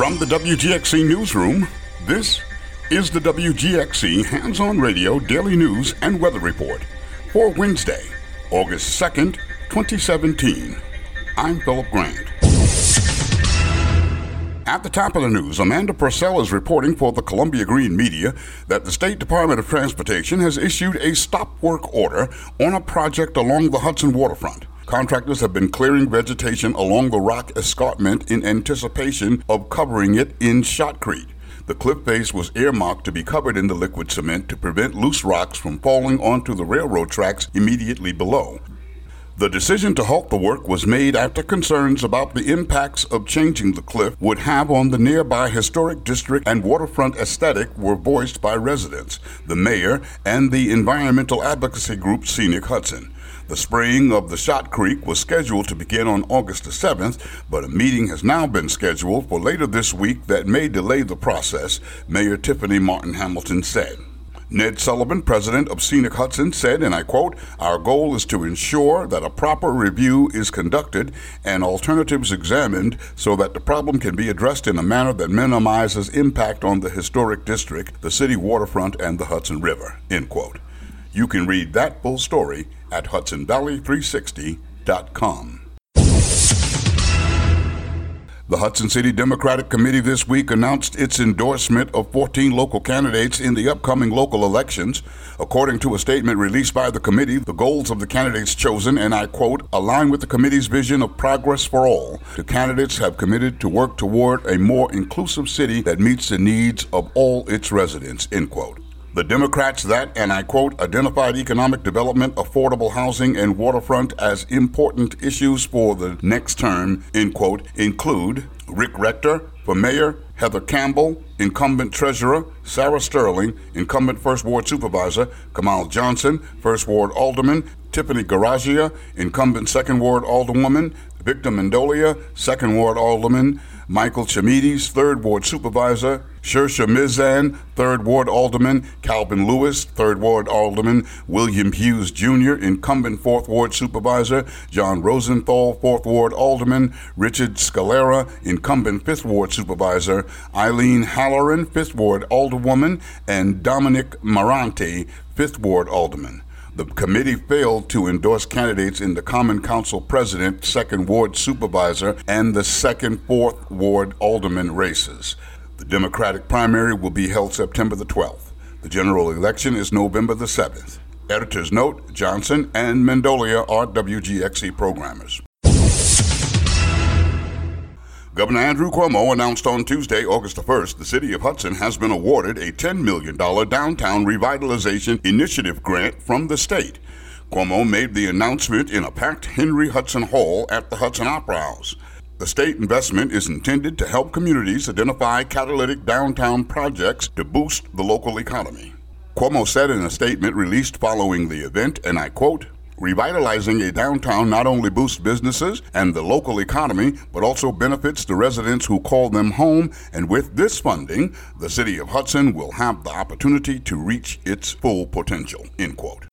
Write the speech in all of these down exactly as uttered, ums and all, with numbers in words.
From the W G X C Newsroom, this is the W G X C Hands-On Radio Daily News and Weather Report for Wednesday, August second, twenty seventeen. I'm Philip Grant. At the top of the news, Amanda Purcell is reporting for the Columbia Green Media that the State Department of Transportation has issued a stop work order on a project along the Hudson waterfront. Contractors have been clearing vegetation along the rock escarpment in anticipation of covering it in shotcrete. The cliff face was earmarked to be covered in the liquid cement to prevent loose rocks from falling onto the railroad tracks immediately below. The decision to halt the work was made after concerns about the impacts of changing the cliff would have on the nearby historic district and waterfront aesthetic were voiced by residents, the mayor, and the environmental advocacy group Scenic Hudson. The spraying of the shotcrete was scheduled to begin on August the seventh, but a meeting has now been scheduled for later this week that may delay the process, Mayor Tiffany Martin Hamilton said. Ned Sullivan, president of Scenic Hudson, said, and I quote, "Our goal is to ensure that a proper review is conducted and alternatives examined so that the problem can be addressed in a manner that minimizes impact on the historic district, the city waterfront, and the Hudson River," end quote. You can read that full story at Hudson Valley three sixty dot com. The Hudson City Democratic Committee this week announced its endorsement of fourteen local candidates in the upcoming local elections. According to a statement released by the committee, the goals of the candidates chosen, and I quote, "align with the committee's vision of progress for all. The candidates have committed to work toward a more inclusive city that meets the needs of all its residents," end quote. The Democrats that, and I quote, "identified economic development, affordable housing, and waterfront as important issues for the next term," end quote, include Rick Rector for mayor, Heather Campbell, incumbent treasurer, Sarah Sterling, incumbent First Ward supervisor, Kamal Johnson, First Ward alderman, Tiffany Garagia, incumbent Second Ward alderwoman, Victor Mendolia, Second Ward alderman, Michael Chamides, Third Ward supervisor, Shersha Mizan, Third Ward alderman, Calvin Lewis, Third Ward alderman, William Hughes Junior, incumbent Fourth Ward supervisor, John Rosenthal, Fourth Ward alderman, Richard Scalera, incumbent Fifth Ward supervisor, Eileen Halloran, Fifth Ward alderwoman, and Dominic Marante, Fifth Ward alderman. The committee failed to endorse candidates in the Common Council President, Second Ward Supervisor, and the Second Fourth Ward Alderman races. The Democratic primary will be held September the twelfth. The general election is November the seventh. Editor's note, Johnson and Mendolia are W G X C programmers. Governor Andrew Cuomo announced on Tuesday, August the first, the city of Hudson has been awarded a ten million dollars Downtown Revitalization Initiative grant from the state. Cuomo made the announcement in a packed Henry Hudson Hall at the Hudson Opera House. The state investment is intended to help communities identify catalytic downtown projects to boost the local economy. Cuomo said in a statement released following the event, and I quote, "Revitalizing a downtown not only boosts businesses and the local economy, but also benefits the residents who call them home, and with this funding, the city of Hudson will have the opportunity to reach its full potential," end quote.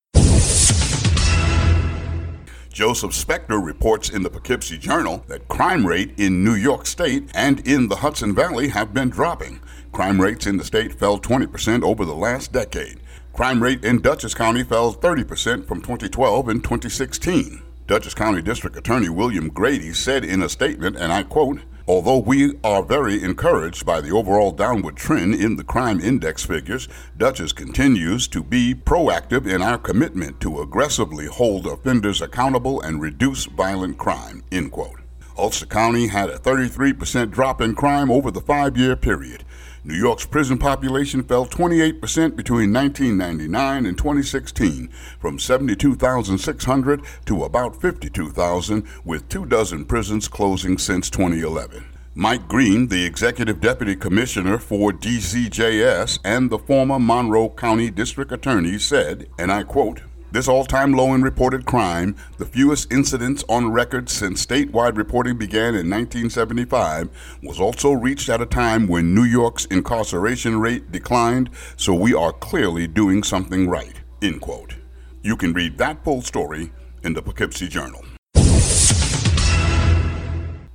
Joseph Spector reports in the Poughkeepsie Journal that crime rate in New York State and in the Hudson Valley have been dropping. Crime rates in the state fell twenty percent over the last decade. Crime rate in Dutchess County fell thirty percent from twenty twelve and twenty sixteen. Dutchess County District Attorney William Grady said in a statement, and I quote, "Although we are very encouraged by the overall downward trend in the crime index figures, Dutchess continues to be proactive in our commitment to aggressively hold offenders accountable and reduce violent crime," end quote. Ulster County had a thirty-three percent drop in crime over the five-year period. New York's prison population fell twenty-eight percent between nineteen ninety-nine and twenty sixteen, from seventy-two thousand six hundred to about fifty-two thousand, with two dozen prisons closing since twenty eleven. Mike Green, the Executive Deputy Commissioner for D C J S and the former Monroe County District Attorney, said, and I quote, "This all-time low in reported crime, the fewest incidents on record since statewide reporting began in nineteen seventy-five, was also reached at a time when New York's incarceration rate declined, so we are clearly doing something right," end quote. You can read that full story in the Poughkeepsie Journal.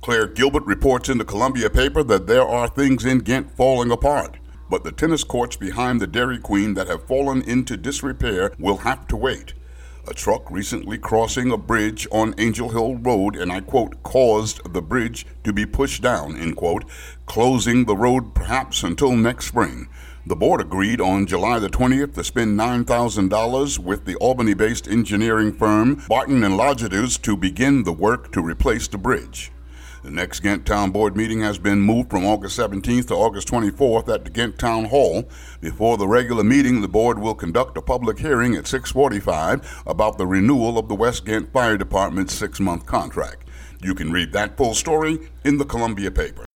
Claire Gilbert reports in the Columbia paper that there are things in Ghent falling apart, but the tennis courts behind the Dairy Queen that have fallen into disrepair will have to wait. A truck recently crossing a bridge on Angel Hill Road, and I quote, caused the bridge to be pushed down, end quote, closing the road perhaps until next spring. The board agreed on July the twentieth to spend nine thousand dollars with the Albany-based engineering firm Barton and Logidus to begin the work to replace the bridge. The next Ghent Town Board meeting has been moved from August seventeenth to August twenty-fourth at the Ghent Town Hall. Before the regular meeting, the board will conduct a public hearing at six forty-five about the renewal of the West Ghent Fire Department's six-month contract. You can read that full story in the Columbia paper.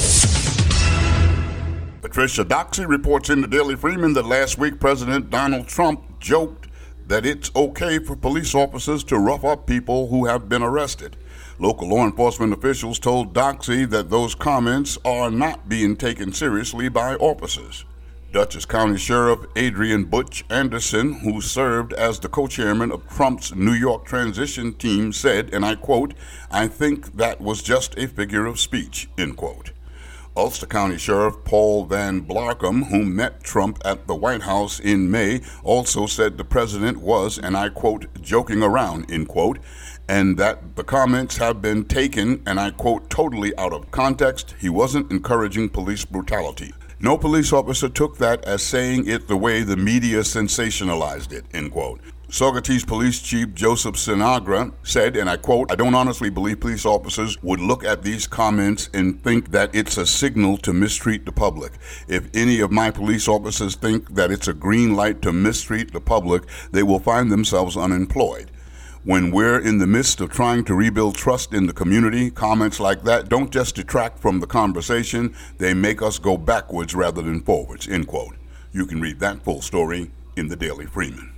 Patricia Doxey reports in the Daily Freeman that last week President Donald Trump joked that it's okay for police officers to rough up people who have been arrested. Local law enforcement officials told Doxey that those comments are not being taken seriously by officers. Dutchess County Sheriff Adrian Butch Anderson, who served as the co-chairman of Trump's New York transition team, said, and I quote, "I think that was just a figure of speech," end quote. Ulster County Sheriff Paul Van Blarcom, who met Trump at the White House in May, also said the president was, and I quote, joking around, end quote, and that the comments have been taken, and I quote, totally out of context. He wasn't encouraging police brutality. No police officer took that as saying it the way the media sensationalized it, end quote. Saugerties Police Chief Joseph Sinagra said, and I quote, "I don't honestly believe police officers would look at these comments and think that it's a signal to mistreat the public. If any of my police officers think that it's a green light to mistreat the public, they will find themselves unemployed. When we're in the midst of trying to rebuild trust in the community, comments like that don't just detract from the conversation, they make us go backwards rather than forwards," end quote. You can read that full story in the Daily Freeman.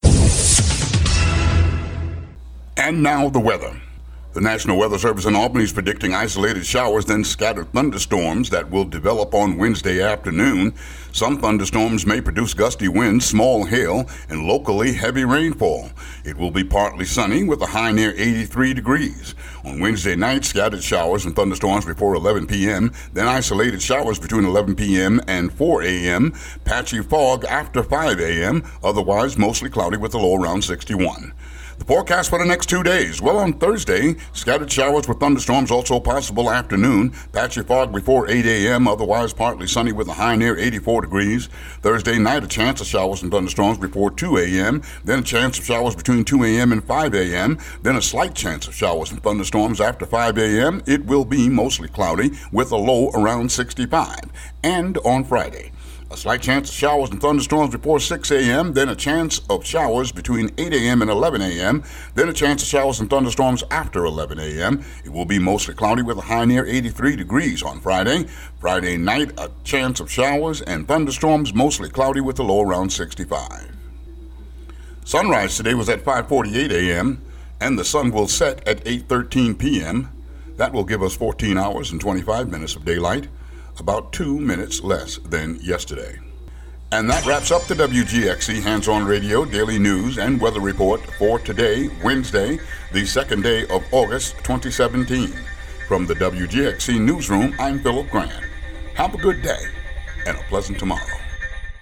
And now the weather. The National Weather Service in Albany is predicting isolated showers, then scattered thunderstorms that will develop on Wednesday afternoon. Some thunderstorms may produce gusty winds, small hail, and locally heavy rainfall. It will be partly sunny with a high near eighty-three degrees. On Wednesday night, scattered showers and thunderstorms before eleven p.m., then isolated showers between eleven p.m. and four a.m., patchy fog after five a.m., otherwise mostly cloudy with a low around sixty-one. The forecast for the next two days. Well, on Thursday, scattered showers with thunderstorms also possible afternoon. Patchy fog before eight a.m., otherwise partly sunny with a high near eighty-four degrees. Thursday night, a chance of showers and thunderstorms before two a.m., then a chance of showers between two a.m. and five a.m., then a slight chance of showers and thunderstorms after five a.m. It will be mostly cloudy with a low around sixty-five. And on Friday, a slight chance of showers and thunderstorms before six a.m., then a chance of showers between eight a.m. and eleven a.m., then a chance of showers and thunderstorms after eleven a.m. It will be mostly cloudy with a high near eighty-three degrees on Friday. Friday night, a chance of showers and thunderstorms, mostly cloudy with a low around sixty-five. Sunrise today was at five forty-eight a.m., and the sun will set at eight thirteen p.m. That will give us fourteen hours and twenty-five minutes of daylight, about two minutes less than yesterday. And that wraps up the W G X C Hands-On Radio Daily News and Weather Report for today, Wednesday, the second day of August twenty seventeen. From the W G X C Newsroom, I'm Philip Grant. Have a good day and a pleasant tomorrow.